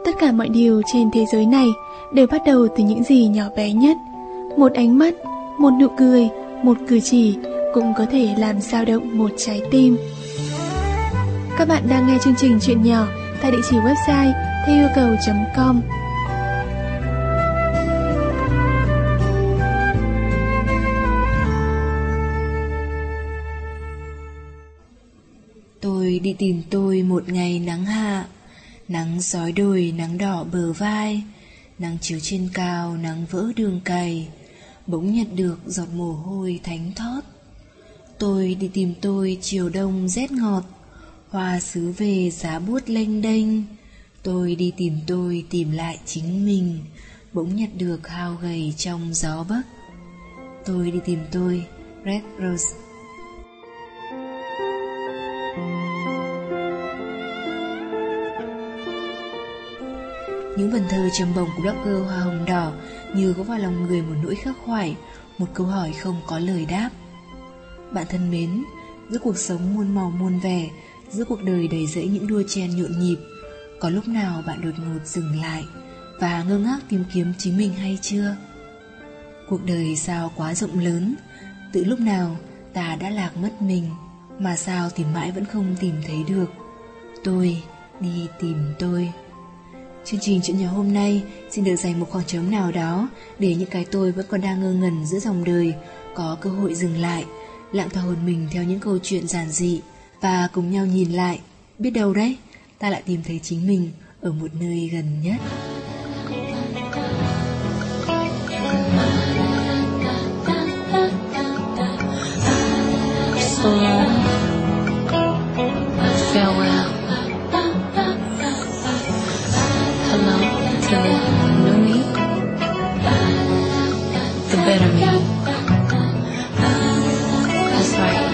Tất cả mọi điều trên thế giới này đều bắt đầu từ những gì nhỏ bé nhất. Một ánh mắt, một nụ cười, một cử chỉ cũng có thể làm dao động một trái tim. Các bạn đang nghe chương trình Chuyện Nhỏ tại địa chỉ website theo yêu cầu.com. Tôi đi tìm tôi một ngày nắng hạ, nắng sói đồi, nắng đỏ bờ vai, nắng chiếu trên cao, nắng vỡ đường cày, bỗng nhặt được giọt mồ hôi thánh thót. Tôi đi tìm tôi chiều đông rét ngọt, hoa sứ về giá buốt lênh đênh. Tôi đi tìm tôi tìm lại chính mình, bỗng nhặt được hao gầy trong gió bấc. Tôi đi tìm tôi, Red Rose. Những vần thơ trầm bổng của blogger Hoa Hồng Đỏ như có vào lòng người một nỗi khắc khoải, một câu hỏi không có lời đáp. Bạn thân mến, giữa cuộc sống muôn màu muôn vẻ, giữa cuộc đời đầy rẫy những đua chen nhộn nhịp, có lúc nào bạn đột ngột dừng lại và ngơ ngác tìm kiếm chính mình hay chưa? Cuộc đời sao quá rộng lớn, từ lúc nào ta đã lạc mất mình, mà sao tìm mãi vẫn không tìm thấy được. Tôi đi tìm tôi. Chương trình Chuyện Nhỏ hôm nay xin được dành một khoảng trống nào đó để những cái tôi vẫn còn đang ngơ ngẩn giữa dòng đời có cơ hội dừng lại, lặng thở hồn mình theo những câu chuyện giản dị và cùng nhau nhìn lại. Biết đâu đấy, ta lại tìm thấy chính mình ở một nơi gần nhất. Farewell. Hello to the new me, the better me. That's right.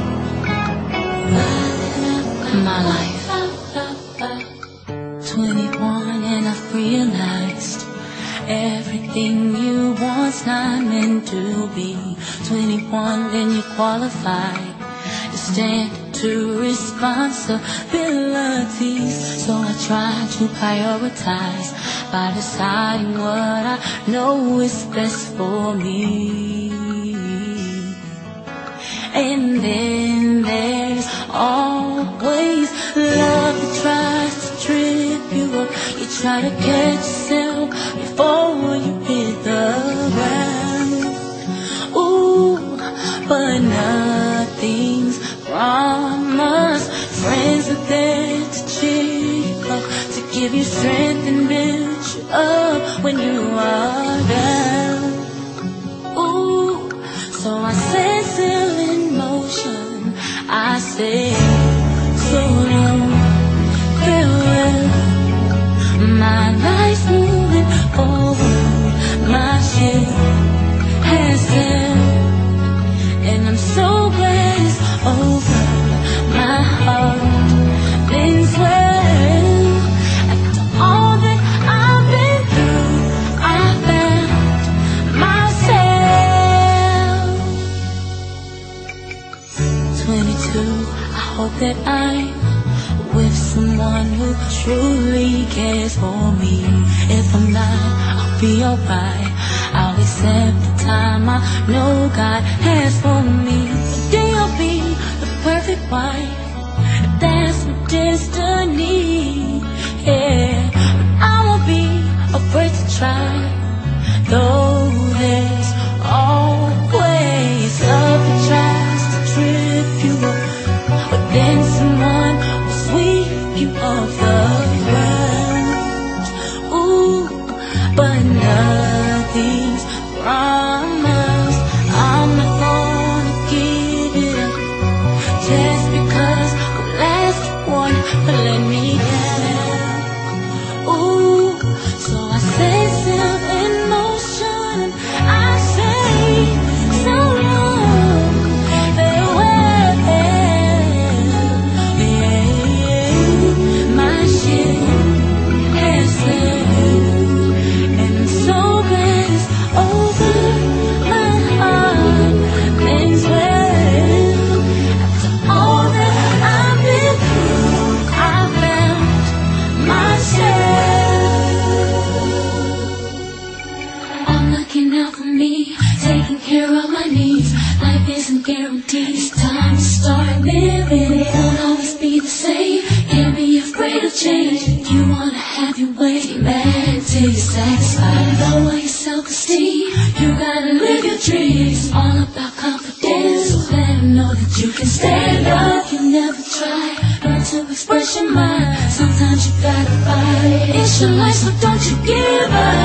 My life. 21 and I've realized everything you want's not meant to be. 21 then you qualify. You stand to responsibilities, so I try to prioritize by deciding what I know is best for me. And then there's always love that tries to trip you up. You try to catch yourself before you hit the ground. Ooh, but nothing's promised. Friends are there to cheer you up, to give you strength and build you up when you are down. Ooh, so I set sail in motion. I say so long, farewell. My life's moving forward, my ship has sailed, and I'm so glad it's over. My heart bends well. After all that I've been through, I found myself. 22, I hope that I'm with someone who truly cares for me. If I'm not, I'll be alright. I'll accept the time I know God has for me. Today I'll be the perfect wife, if that's my destiny. Yeah, but I won't be afraid to try, though there's always love that tries to trip you up, but then someone will sweep you off the ground. Ooh, but nothing's promised. I'm not gonna give it up just because the last one let me down. Ooh, so I set sail in motion. I say so long, farewell. Yeah, my ship has sailed, and I'm so glad it's over. reality. It's time to start living. It won't always be the same. Can't be afraid of change. You wanna have your way, man, till you're satisfied. Lower your self-esteem. You gotta live your dreams. It's all about confidence. So let them know that you can stand up. You never try not to express your mind. Sometimes you gotta fight. It's your life, so don't you give up.